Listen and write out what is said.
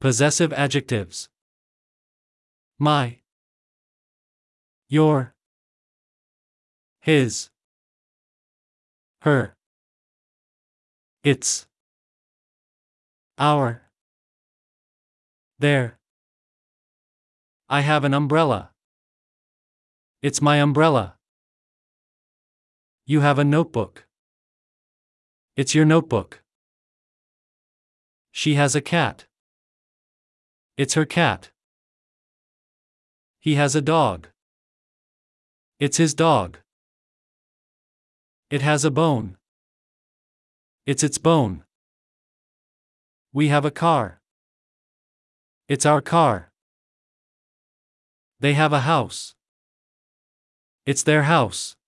Possessive adjectives. My. Your. His. Her. Its. Our. Their. I have an umbrella. It's my umbrella. You have a notebook. It's your notebook. She has a cat. It's her cat. He has a dog. It's his dog. It has a bone. It's its bone. We have a car. It's our car. They have a house. It's their house.